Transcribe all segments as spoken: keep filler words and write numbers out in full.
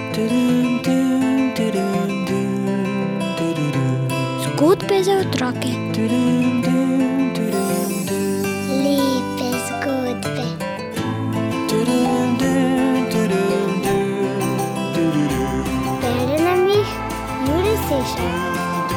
Zgodbe za otroke. Lepe zgodbe. Bere nam jih Jure Sešar.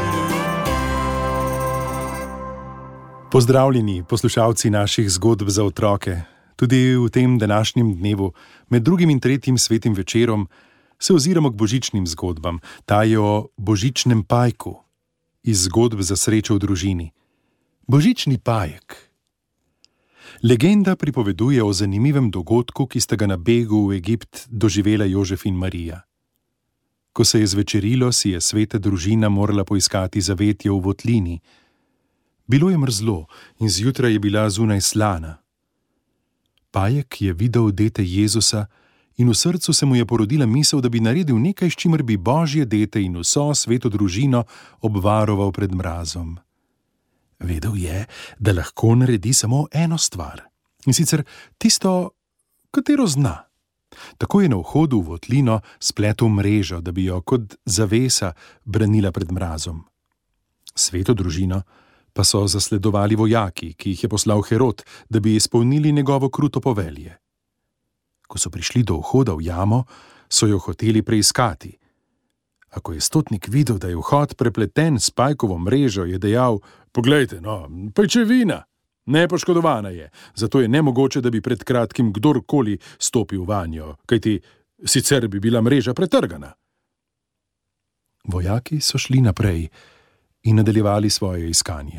Pozdravljeni, poslušalci naših zgodb za otroke. Tudi v tem današnjem dnevu, med drugim in tretjim svetim večerom, se oziramo k božičnim zgodbam. Ta je o božičnem pajku iz zgodb za srečo v družini. Božični pajek. Legenda pripoveduje o zanimivem dogodku, ki sta ga na begu v Egipt doživela Jožef in Marija. Ko se je zvečerilo, si je sveta družina morala poiskati zavetje v votlini. Bilo je mrzlo in zjutraj je bila zunaj slana. Pajek je videl dete Jezusa in v srcu se mu je porodila misel, da bi naredil nekaj, s čimer bi Božje dete in vso sveto družino obvaroval pred mrazom. Vedel je, da lahko naredi samo eno stvar, in sicer tisto, katero zna. Tako je na vhodu v votlino spletel mrežo, da bi jo kot zavesa branila pred mrazom. Sveto družino pa so zasledovali vojaki, ki jih je poslal Herod, da bi izpolnili njegovo kruto povelje. Ko so prišli do vhoda v jamo, so jo hoteli preiskati. A ko je stotnik videl, da je vhod prepleten s pajkovo mrežo, je dejal: "Poglejte, no, pajčevina, nepoškodovana je, zato je nemogoče, da bi pred kratkim kdorkoli stopil vanjo, kajti sicer bi bila mreža pretrgana." Vojaki so šli naprej in nadaljevali svoje iskanje.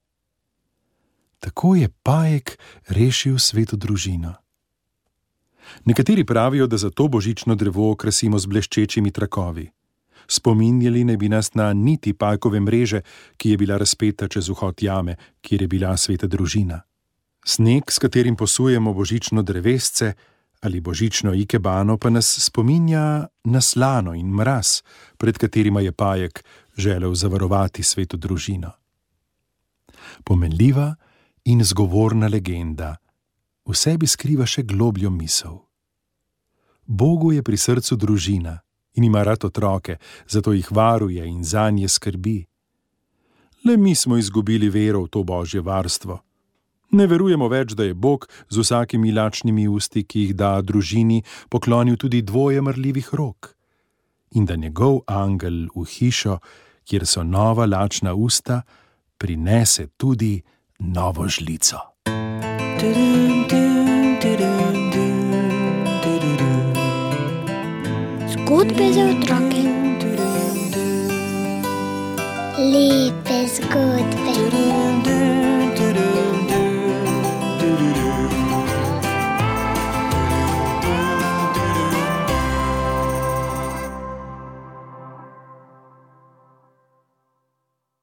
Tako je pajek rešil sveto družino. Nekateri pravijo, da zato božično drevo okrasimo z bleščečimi trakovi. Spominjali naj bi nas na niti pajkove mreže, ki je bila razpeta čez vhod jame, kjer je bila sveta družina. Sneg, s katerim posujemo božično drevesce ali božično ikebano, pa nas spominja na slano in mraz, pred katerima je pajek želel zavarovati sveto družino. Pomenljiva in zgovorna legenda v sebi skriva še globljo misel. Bogu je pri srcu družina in ima rad otroke, zato jih varuje in zanje skrbi. Le mi smo izgubili vero v to Božje varstvo. Ne verujemo več, da je Bog z vsakimi lačnimi usti, ki jih da družini, poklonil tudi dvoje mrljivih rok in da njegov angel v hišo, kjer so nova lačna usta, prinese tudi novo žlico. Zgodbe za otroke. Lepe zgodbe.